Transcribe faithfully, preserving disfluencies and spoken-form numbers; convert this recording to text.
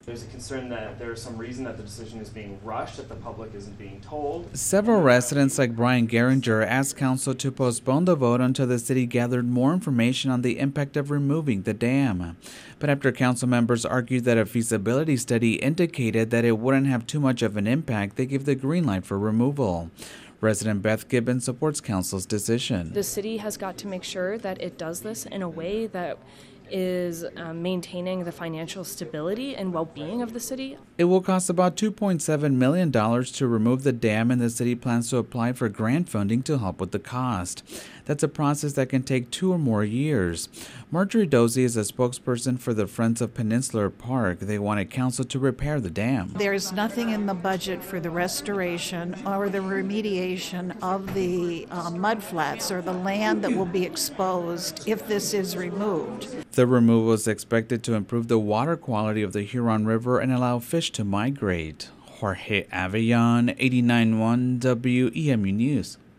There's a concern that there's some reason that the decision is being rushed, that the public isn't being told. Several residents like Brian Geringer asked council to postpone the vote until the city gathered more information on the impact of removing the dam. But after council members argued that a feasibility study indicated that it wouldn't have too much of an impact, they gave the green light for removal. Resident Beth Gibbons supports council's decision. The city has got to make sure that it does this in a way that is um, maintaining the financial stability and well-being of the city. It will cost about two point seven million dollars to remove the dam, and the city plans to apply for grant funding to help with the cost. That's a process that can take two or more years. Marjorie Dozie is a spokesperson for the Friends of Peninsular Park. They wanted council to repair the dam. There's nothing in the budget for the restoration or the remediation of the uh, mudflats or the land that will be exposed if this is removed. The removal is expected to improve the water quality of the Huron River and allow fish to migrate. Jorge Avellon, eighty-nine point one W E M U News.